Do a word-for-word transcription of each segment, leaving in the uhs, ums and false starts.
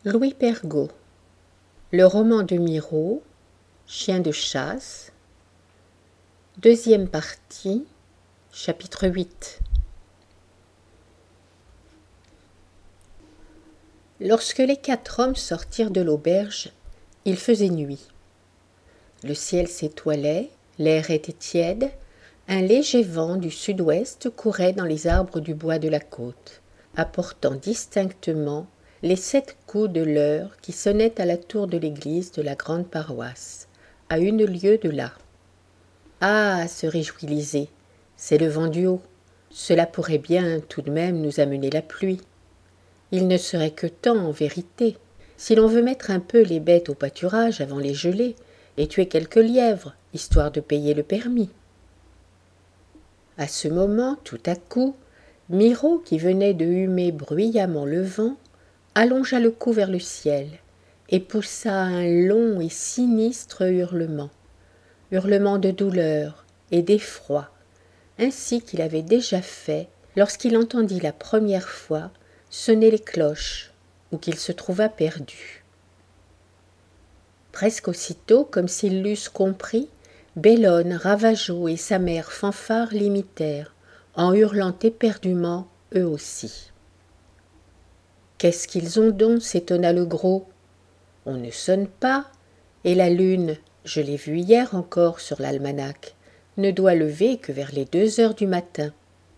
Louis Pergaud. Le roman de Miro, Chien de chasse. Deuxième partie, chapitre huit. Lorsque les quatre hommes sortirent de l'auberge, il faisait nuit. Le ciel s'étoilait, l'air était tiède, un léger vent du sud-ouest courait dans les arbres du bois de la côte, apportant distinctement les sept coups de l'heure qui sonnaient à la tour de l'église de la grande paroisse, à une lieue de là. « Ah !» se réjouit Lisée, « c'est le vent du haut. Cela pourrait bien tout de même nous amener la pluie. Il ne serait que temps, en vérité, si l'on veut mettre un peu les bêtes au pâturage avant les gelées et tuer quelques lièvres, histoire de payer le permis. » À ce moment, tout à coup, Miro, qui venait de humer bruyamment le vent, allongea le cou vers le ciel et poussa un long et sinistre hurlement, hurlement de douleur et d'effroi, ainsi qu'il avait déjà fait lorsqu'il entendit la première fois sonner les cloches ou qu'il se trouva perdu. Presque aussitôt, comme s'ils l'eussent compris, Bellone, Ravageau et sa mère Fanfare l'imitèrent, en hurlant éperdument eux aussi. « Qu'est-ce qu'ils ont donc ?» s'étonna le gros. « On ne sonne pas, et la lune, je l'ai vue hier encore sur l'almanach, ne doit lever que vers les deux heures du matin. »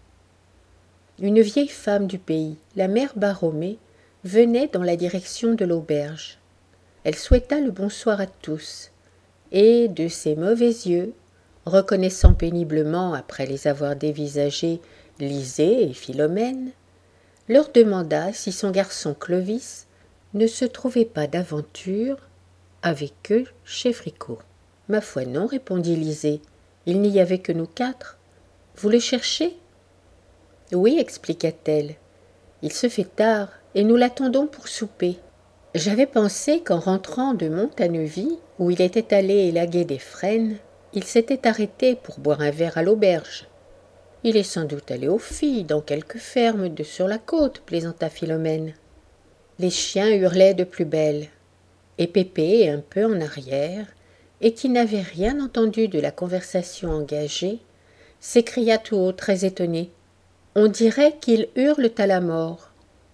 Une vieille femme du pays, la mère Baromé, venait dans la direction de l'auberge. Elle souhaita le bonsoir à tous, et, de ses mauvais yeux, reconnaissant péniblement, après les avoir dévisagés, Lisée et Philomène, leur demanda si son garçon Clovis ne se trouvait pas d'aventure avec eux chez Fricot. « Ma foi non, répondit Lisée, il n'y avait que nous quatre. Vous le cherchez ? » « Oui, expliqua-t-elle, il se fait tard et nous l'attendons pour souper. J'avais pensé qu'en rentrant de Montaneuvy, où il était allé élaguer des frênes, il s'était arrêté pour boire un verre à l'auberge. Il est sans doute allé aux filles dans quelque ferme de sur la côte, plaisanta Philomène. Les chiens hurlaient de plus belle, et Pépé, un peu en arrière, et qui n'avait rien entendu de la conversation engagée, s'écria tout haut, très étonné. « On dirait qu'ils hurlent à la mort. »«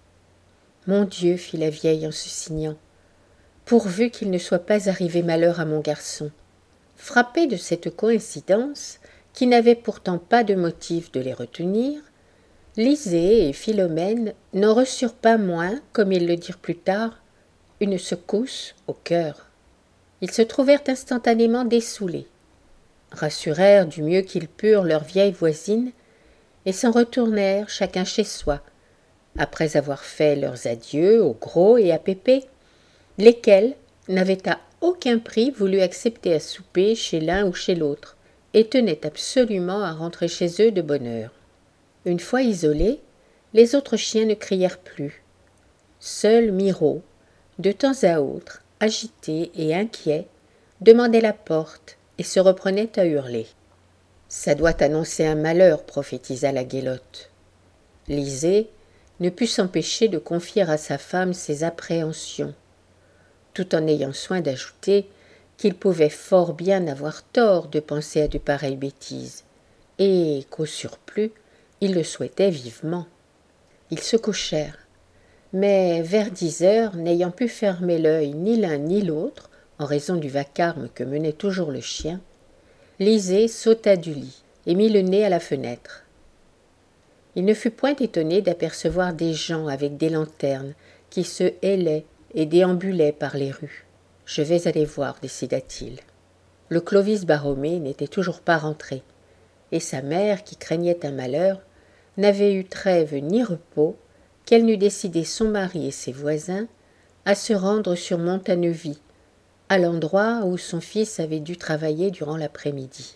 Mon Dieu, fit la vieille en se signant, pourvu qu'il ne soit pas arrivé malheur à mon garçon. » Frappée de cette coïncidence, qui n'avait pourtant pas de motif de les retenir, Lisée et Philomène n'en reçurent pas moins, comme ils le dirent plus tard, une secousse au cœur. Ils se trouvèrent instantanément dessoulés, rassurèrent du mieux qu'ils purent leur vieille voisine et s'en retournèrent chacun chez soi, après avoir fait leurs adieux au gros et à Pépé, lesquels n'avaient à aucun prix voulu accepter à souper chez l'un ou chez l'autre, et tenaient absolument à rentrer chez eux de bonne heure. Une fois isolés, les autres chiens ne crièrent plus. Seul Miro, de temps à autre, agité et inquiet, demandait la porte et se reprenait à hurler. « Ça doit annoncer un malheur, » prophétisa la Guélotte. Lisée ne put s'empêcher de confier à sa femme ses appréhensions, tout en ayant soin d'ajouter qu'il pouvait fort bien avoir tort de penser à de pareilles bêtises, et qu'au surplus, il le souhaitait vivement. Ils se couchèrent, mais vers dix heures, n'ayant pu fermer l'œil ni l'un ni l'autre, en raison du vacarme que menait toujours le chien, Lisée sauta du lit et mit le nez à la fenêtre. Il ne fut point étonné d'apercevoir des gens avec des lanternes qui se hélaient et déambulaient par les rues. « Je vais aller voir, » décida-t-il. Le Clovis Baromé n'était toujours pas rentré, et sa mère, qui craignait un malheur, n'avait eu trêve ni repos qu'elle n'eût décidé son mari et ses voisins à se rendre sur Montaneuvy, à l'endroit où son fils avait dû travailler durant l'après-midi.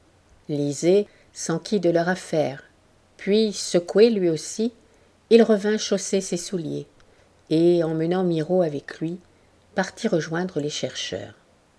Lisée s'enquit de leur affaire, puis, secoué lui aussi, il revint chausser ses souliers, et, emmenant Miro avec lui, partit rejoindre les chercheurs.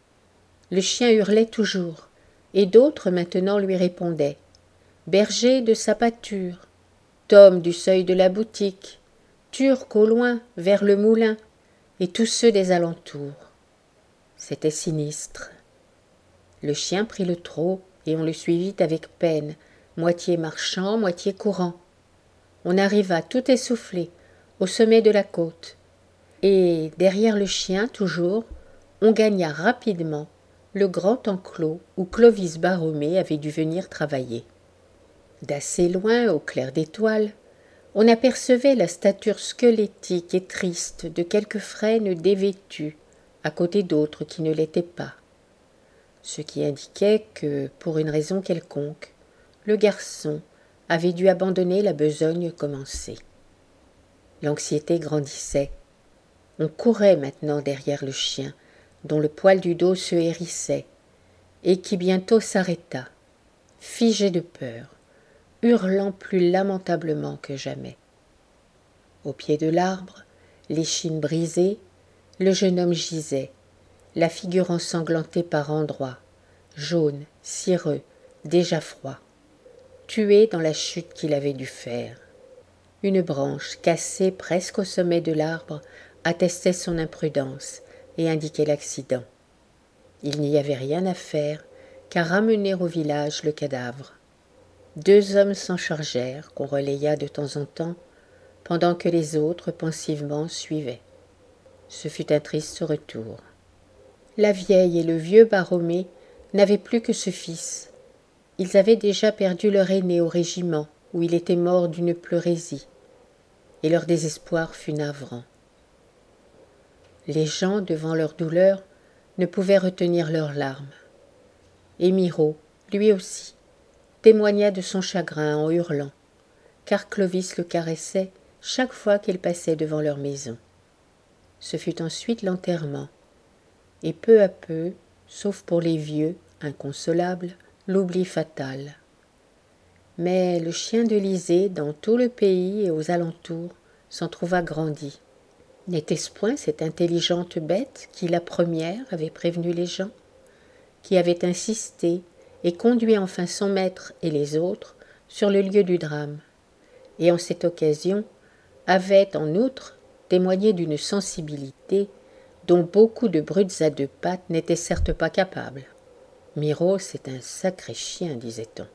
Le chien hurlait toujours, et d'autres maintenant lui répondaient. Berger de sa pâture, Tom du seuil de la boutique, Turc au loin, vers le moulin, et tous ceux des alentours. C'était sinistre. Le chien prit le trot et on le suivit avec peine, moitié marchant, moitié courant. On arriva tout essoufflé au sommet de la côte, et derrière le chien toujours, on gagna rapidement le grand enclos où Clovis Baromé avait dû venir travailler. D'assez loin, au clair d'étoiles, on apercevait la stature squelettique et triste de quelques frênes dévêtus, à côté d'autres qui ne l'étaient pas, ce qui indiquait que, pour une raison quelconque, le garçon avait dû abandonner la besogne commencée. L'anxiété grandissait. On courait maintenant derrière le chien, dont le poil du dos se hérissait, et qui bientôt s'arrêta, figé de peur, hurlant plus lamentablement que jamais. Au pied de l'arbre, l'échine brisée, le jeune homme gisait, la figure ensanglantée par endroits, jaune, cireux, déjà froid, tué dans la chute qu'il avait dû faire. Une branche, cassée presque au sommet de l'arbre, attestait son imprudence et indiquait l'accident. Il n'y avait rien à faire qu'à ramener au village le cadavre. Deux hommes s'en chargèrent, qu'on relaya de temps en temps, pendant que les autres pensivement suivaient. Ce fut un triste retour. La vieille et le vieux Baromé n'avaient plus que ce fils. Ils avaient déjà perdu leur aîné au régiment, où il était mort d'une pleurésie, et leur désespoir fut navrant. Les gens, devant leur douleur, ne pouvaient retenir leurs larmes. Et Miraut, lui aussi, témoigna de son chagrin en hurlant, car Clovis le caressait chaque fois qu'il passait devant leur maison. Ce fut ensuite l'enterrement, et peu à peu, sauf pour les vieux, inconsolables, l'oubli fatal. Mais le chien de Lysée, dans tout le pays et aux alentours, s'en trouva grandi. N'était-ce point cette intelligente bête qui, la première, avait prévenu les gens, qui avait insisté et conduit enfin son maître et les autres sur le lieu du drame, et en cette occasion avait en outre témoigné d'une sensibilité dont beaucoup de brutes à deux pattes n'étaient certes pas capables. Miraut, c'est un sacré chien, disait-on.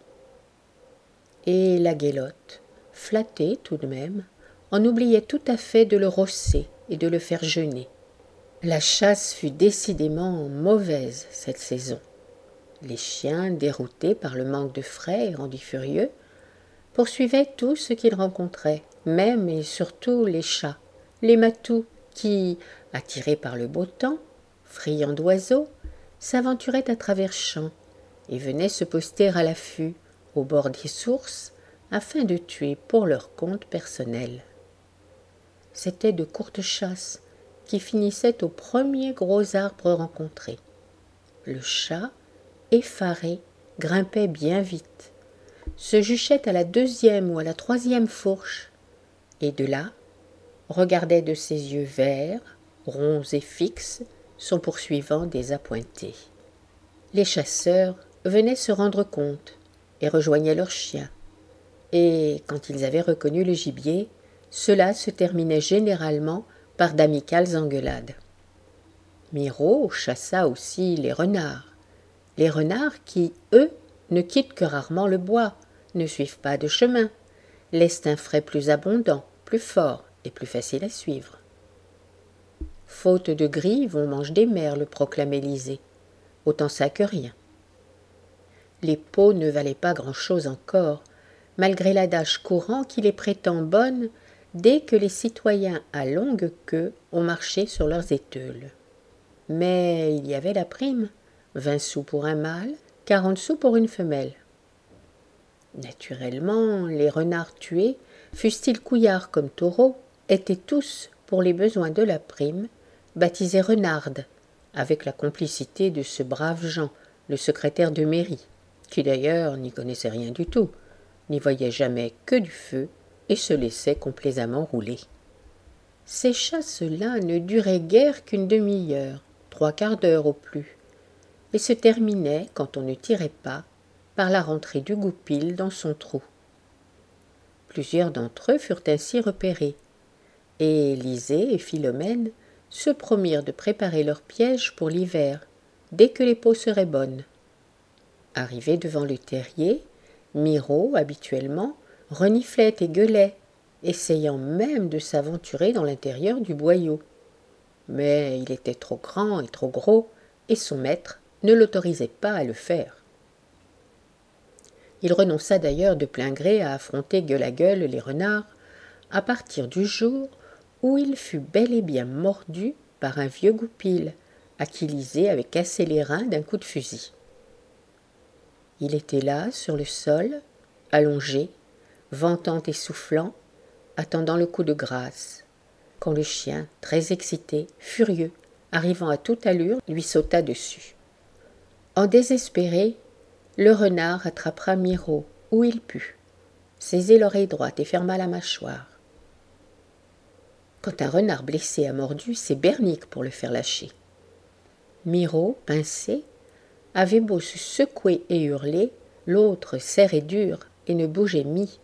Et la Guélotte, flattée tout de même, en oubliait tout à fait de le rosser et de le faire jeûner. La chasse fut décidément mauvaise cette saison. Les chiens, déroutés par le manque de frais et rendus furieux, poursuivaient tout ce qu'ils rencontraient, même et surtout les chats, les matous, qui, attirés par le beau temps, friands d'oiseaux, s'aventuraient à travers champs et venaient se poster à l'affût au bord des sources afin de tuer pour leur compte personnel. C'étaient de courtes chasses qui finissaient au premier gros arbre rencontré. Le chat, effaré, grimpait bien vite, se juchait à la deuxième ou à la troisième fourche, et de là regardait de ses yeux verts, ronds et fixes, son poursuivant désappointé. Les chasseurs venaient se rendre compte et rejoignaient leurs chiens, et quand ils avaient reconnu le gibier, cela se terminait généralement par d'amicales engueulades. Miraut chassa aussi les renards, les renards qui, eux, ne quittent que rarement le bois, ne suivent pas de chemin, laissent un frais plus abondant, plus fort et plus facile à suivre. Faute de grives, on mange des merles, proclamait Lysée. Autant ça que rien. Les peaux ne valaient pas grand-chose encore, malgré l'adage courant qui les prétend bonnes dès que les citoyens à longue queue ont marché sur leurs éteules. Mais il y avait la prime, vingt sous pour un mâle, quarante sous pour une femelle. Naturellement, les renards tués, fussent-ils couillards comme taureaux, étaient tous, pour les besoins de la prime, baptisés renardes, avec la complicité de ce brave Jean, le secrétaire de mairie, qui d'ailleurs n'y connaissait rien du tout, n'y voyait jamais que du feu et se laissait complaisamment rouler. Ces chasses-là ne duraient guère qu'une demi-heure, trois quarts d'heure au plus, et se terminaient, quand on ne tirait pas, par la rentrée du goupil dans son trou. Plusieurs d'entre eux furent ainsi repérés, et Lysée et Philomène se promirent de préparer leur piège pour l'hiver, dès que les peaux seraient bonnes. Arrivé devant le terrier, Miro, habituellement, reniflait et gueulait, essayant même de s'aventurer dans l'intérieur du boyau. Mais il était trop grand et trop gros, et son maître ne l'autorisait pas à le faire. Il renonça d'ailleurs de plein gré à affronter gueule à gueule les renards, à partir du jour où il fut bel et bien mordu par un vieux goupil, à qui Lysée avait cassé les reins d'un coup de fusil. Il était là, sur le sol, allongé, ventant et soufflant, attendant le coup de grâce, quand le chien, très excité, furieux, arrivant à toute allure, lui sauta dessus. En désespéré, le renard attrapera Miro où il put, saisit l'oreille droite et ferma la mâchoire. Quand un renard blessé a mordu, c'est bernique pour le faire lâcher. Miro, pincé, avait beau se secouer et hurler, l'autre serré dur et ne bougeait mie.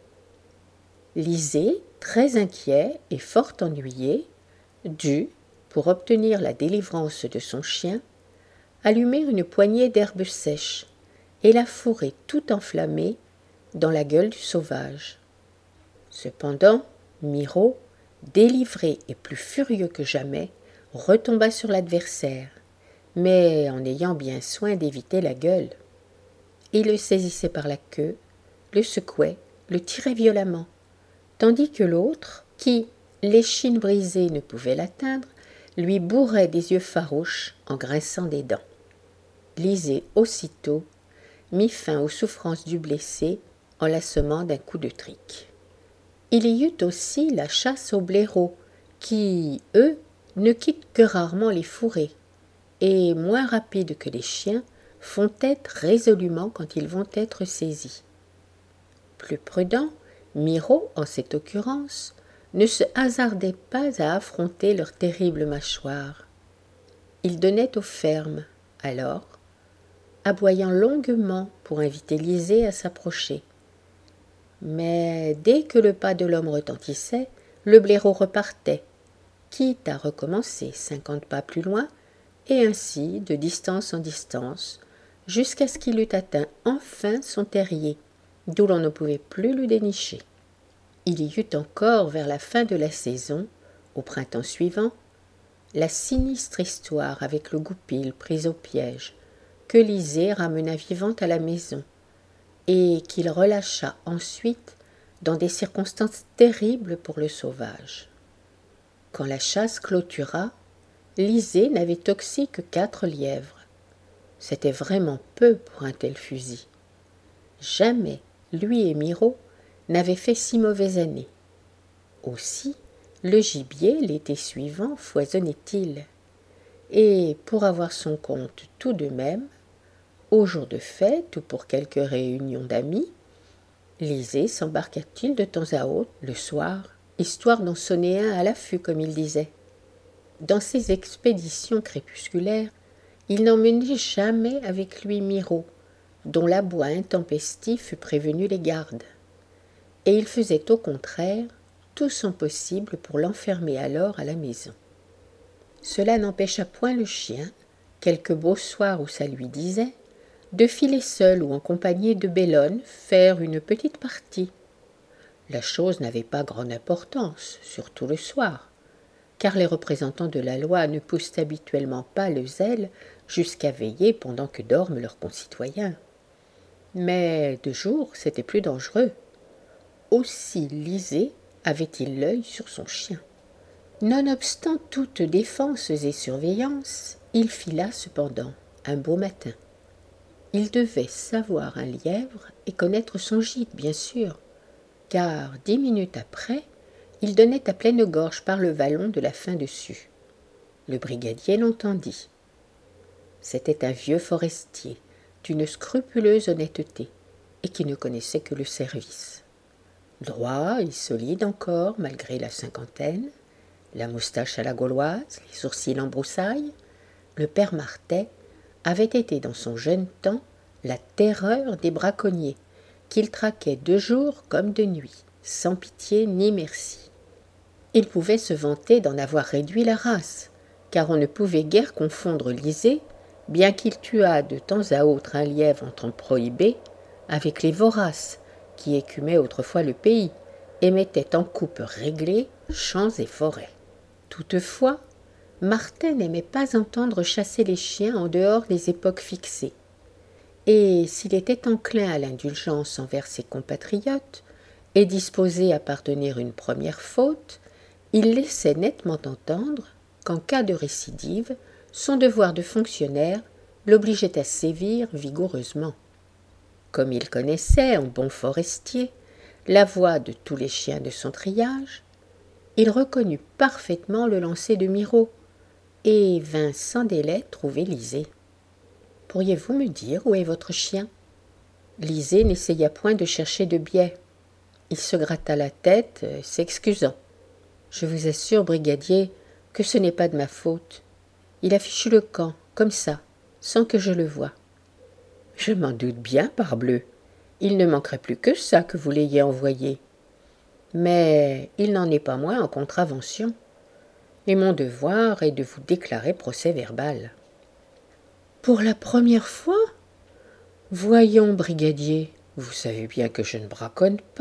Lysée, très inquiet et fort ennuyé, dut, pour obtenir la délivrance de son chien, allumer une poignée d'herbes sèches et la fourrer tout enflammée dans la gueule du sauvage. Cependant, Miro, délivré et plus furieux que jamais, retomba sur l'adversaire, mais en ayant bien soin d'éviter la gueule. Il le saisissait par la queue, le secouait, le tirait violemment, tandis que l'autre, qui, l'échine brisée, ne pouvait l'atteindre, lui bourrait des yeux farouches en grinçant des dents. Lysée aussitôt mit fin aux souffrances du blessé en l'assommant d'un coup de trique. Il y eut aussi la chasse aux blaireaux, qui, eux, ne quittent que rarement les fourrés, et, moins rapides que les chiens, font tête résolument quand ils vont être saisis. Plus prudent, Miro, en cette occurrence, ne se hasardait pas à affronter leurs terribles mâchoires. Il donnait au ferme, alors, aboyant longuement pour inviter Lysée à s'approcher. Mais dès que le pas de l'homme retentissait, le blaireau repartait, quitte à recommencer cinquante pas plus loin, et ainsi, de distance en distance, jusqu'à ce qu'il eût atteint enfin son terrier, d'où l'on ne pouvait plus le dénicher. Il y eut encore, vers la fin de la saison, au printemps suivant, la sinistre histoire avec le goupil pris au piège, que Lysée ramena vivante à la maison, et qu'il relâcha ensuite dans des circonstances terribles pour le sauvage. Quand la chasse clôtura, Lysée n'avait oxy que quatre lièvres. C'était vraiment peu pour un tel fusil. Jamais lui et Miro n'avaient fait si mauvaise année. Aussi, le gibier, l'été suivant, foisonnait-il. Et, pour avoir son compte tout de même, au jour de fête ou pour quelque réunion d'amis, Lysée s'embarqua-t-il de temps à autre, le soir, histoire d'en sonner un à l'affût, comme il disait. Dans ses expéditions crépusculaires, il n'emmenait jamais avec lui Miro, dont l'aboi intempestif fut prévenu les gardes. Et il faisait au contraire tout son possible pour l'enfermer alors à la maison. Cela n'empêcha point le chien, quelque beau soir où ça lui disait, de filer seul ou en compagnie de Bellone faire une petite partie. La chose n'avait pas grande importance, surtout le soir, car les représentants de la loi ne poussent habituellement pas le zèle jusqu'à veiller pendant que dorment leurs concitoyens. Mais de jour, c'était plus dangereux. Aussi Lysée avait-il l'œil sur son chien. Nonobstant toutes défenses et surveillances, il fila cependant un beau matin. Il devait savoir un lièvre et connaître son gîte, bien sûr, car dix minutes après, il donnait à pleine gorge par le vallon de la fin dessus. Le brigadier l'entendit. C'était un vieux forestier, d'une scrupuleuse honnêteté, et qui ne connaissait que le service. Droit et solide encore, malgré la cinquantaine, la moustache à la gauloise, les sourcils en broussailles, le père Martet avait été dans son jeune temps la terreur des braconniers, qu'il traquait de jour comme de nuit, sans pitié ni merci. Il pouvait se vanter d'en avoir réduit la race, car on ne pouvait guère confondre Lisée, bien qu'il tuât de temps à autre un lièvre en temps prohibé, avec les voraces, qui écumaient autrefois le pays, et mettaient en coupe réglée champs et forêts. Toutefois, Martin n'aimait pas entendre chasser les chiens en dehors des époques fixées, et s'il était enclin à l'indulgence envers ses compatriotes, et disposé à pardonner une première faute, il laissait nettement entendre qu'en cas de récidive, son devoir de fonctionnaire l'obligeait à sévir vigoureusement. Comme il connaissait, en bon forestier, la voix de tous les chiens de son triage, il reconnut parfaitement le lancer de Miraut et vint sans délai trouver Lisée. « Pourriez-vous me dire où est votre chien ?» Lisée n'essaya point de chercher de biais. Il se gratta la tête, s'excusant. « Je vous assure, brigadier, que ce n'est pas de ma faute. Il a fichu le camp, comme ça, sans que je le voie. »« Je m'en doute bien, parbleu. Il ne manquerait plus que ça que vous l'ayez envoyé. Mais il n'en est pas moins en contravention. Et mon devoir est de vous déclarer procès-verbal. »« Pour la première fois ? Voyons, brigadier, vous savez bien que je ne braconne pas. »«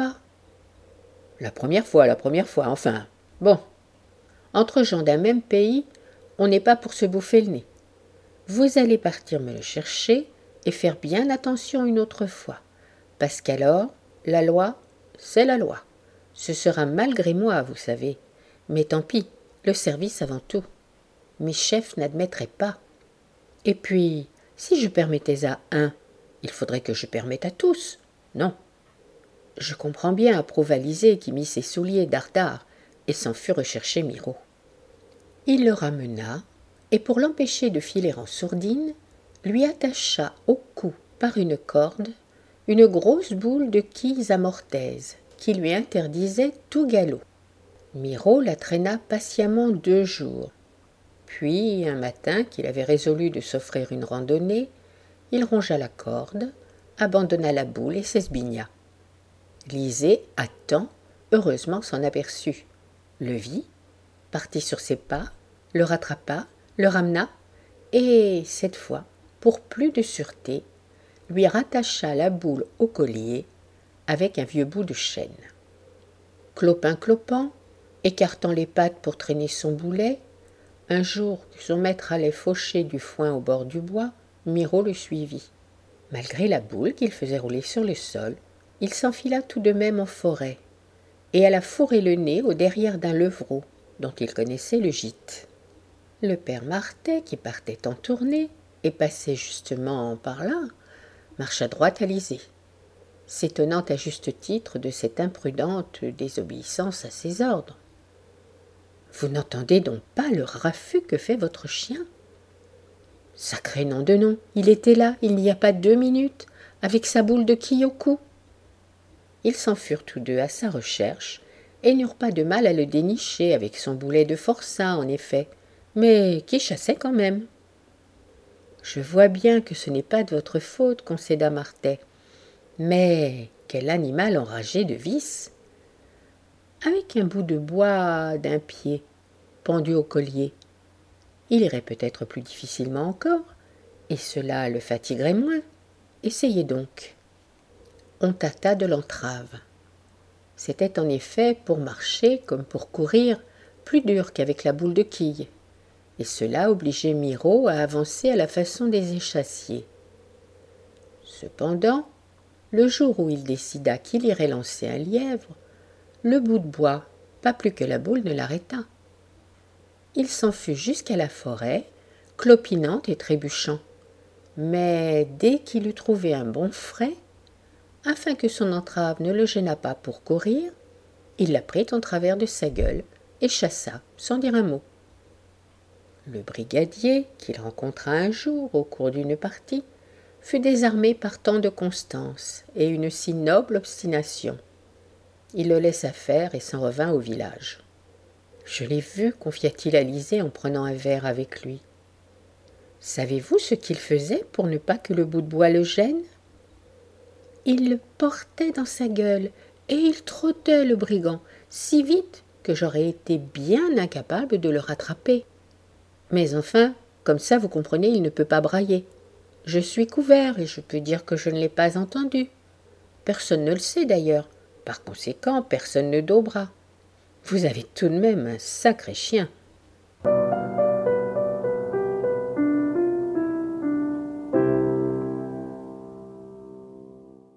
La première fois, la première fois, enfin. Bon. Entre gens d'un même pays, on n'est pas pour se bouffer le nez. Vous allez partir me le chercher et faire bien attention une autre fois, parce qu'alors, la loi, c'est la loi. Ce sera malgré moi, vous savez. Mais tant pis, le service avant tout. Mes chefs n'admettraient pas. Et puis, si je permettais à un, il faudrait que je permette à tous. Non. Je comprends bien, approuva Lisée qui mit ses souliers dardard et s'en fut rechercher Miraut. Il le ramena, et pour l'empêcher de filer en sourdine, lui attacha au cou par une corde une grosse boule de quilles à mortaise qui lui interdisait tout galop. Miraut la traîna patiemment deux jours. Puis, un matin qu'il avait résolu de s'offrir une randonnée, il rongea la corde, abandonna la boule et s'esbigna. Lisée, à temps, heureusement s'en aperçut, le vit, partit sur ses pas, le rattrapa, le ramena, et, cette fois, pour plus de sûreté, lui rattacha la boule au collier avec un vieux bout de chaîne. Clopin-clopant, écartant les pattes pour traîner son boulet, un jour que son maître allait faucher du foin au bord du bois, Miraut le suivit. Malgré la boule qu'il faisait rouler sur le sol, il s'enfila tout de même en forêt, et alla fourrer le nez au derrière d'un levreau, dont il connaissait le gîte. Le père Martet, qui partait en tournée, et passait justement par là, marcha droit à Lisée, s'étonnant à juste titre de cette imprudente désobéissance à ses ordres. « Vous n'entendez donc pas le raffut que fait votre chien ? » « Sacré nom de nom, il était là, il n'y a pas deux minutes, avec sa boule de quilles au cou. » Ils s'en furent tous deux à sa recherche, et n'eurent pas de mal à le dénicher avec son boulet de forçat, en effet, mais qui chassait quand même. « Je vois bien que ce n'est pas de votre faute, concéda Martet, mais quel animal enragé de vice ! Avec un bout de bois d'un pied, pendu au collier, il irait peut-être plus difficilement encore, et cela le fatiguerait moins. Essayez donc. » On tâta de l'entrave. C'était en effet, pour marcher comme pour courir, plus dur qu'avec la boule de quilles, et cela obligeait Miraut à avancer à la façon des échassiers. Cependant, le jour où il décida qu'il irait lancer un lièvre, le bout de bois, pas plus que la boule, ne l'arrêta. Il s'en fut jusqu'à la forêt, clopinant et trébuchant. Mais dès qu'il eut trouvé un bon frais, afin que son entrave ne le gênât pas pour courir, il la prit en travers de sa gueule et chassa sans dire un mot. Le brigadier, qu'il rencontra un jour au cours d'une partie, fut désarmé par tant de constance et une si noble obstination. Il le laissa faire et s'en revint au village. « Je l'ai vu, confia-t-il à Lisée en prenant un verre avec lui. Savez-vous ce qu'il faisait pour ne pas que le bout de bois le gêne ? Il le portait dans sa gueule et il trottait, le brigand, si vite que j'aurais été bien incapable de le rattraper. Mais enfin, comme ça, vous comprenez, il ne peut pas brailler. Je suis couvert et je peux dire que je ne l'ai pas entendu. Personne ne le sait d'ailleurs. Par conséquent, personne ne daubera. Vous avez tout de même un sacré chien.